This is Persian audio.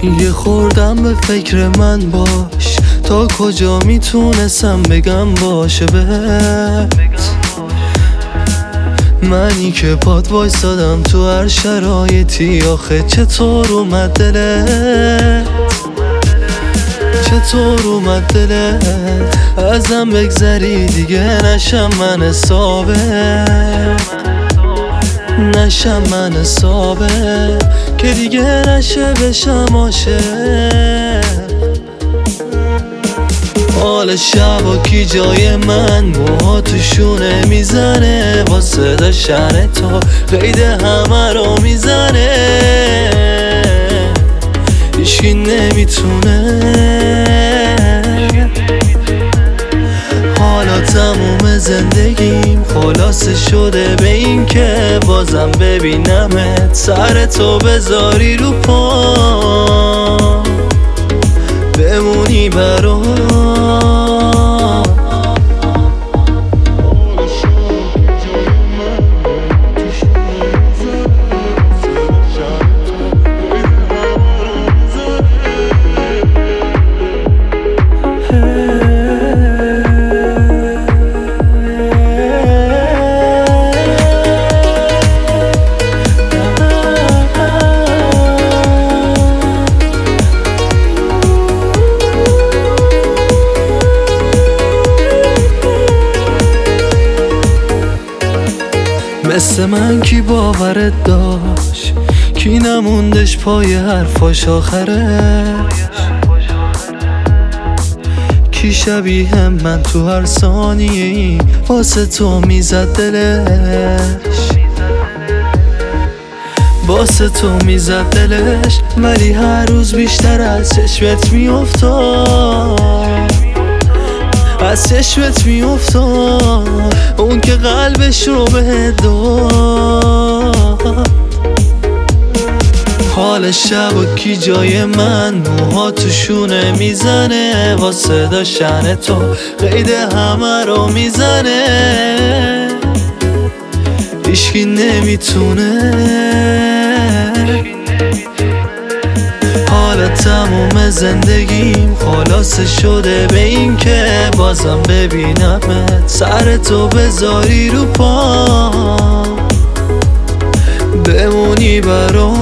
یه خوردم به فکر من باش، تا کجا میتونستم بگم باشه بهت. منی که پات وایسادم تو هر شرایطی، آخه چطور اومد دلت، چطور اومد دلت ازم بگذری دیگه نشم من حسابه، نشم من حسابه که دیگه نشه بشم عاشق. حال شبا کی جای من موها تو شونه میزنه، واسه داشتن تو قید همه رو میزنه، هیچکی نمیتونه. حالا تموم زندگیم خلاصه شده به این که بازم ببینمت، سر تو بذاری رو پا بمونی برام. مثل من کی باورت داشت، کی نموندش پای حرفاش آخرش، کی شبیه من تو هر ثانیه واسه تو میزد دلش، واسه تو میزد دلش، ولی هر روز بیشتر از چشمت میافتاد، از چشمت میافتاد اون که قلبش رو بهت داد. حال شب و کی جای من موها تو شونه میزنه، واسه داشتن تو قید همه رو میزنه، هیچکی نمیتونه. حالا تموم زندگیم خلاصه شده به این که بازم ببینمت، سر تو بذاری رو پا بمونی برام.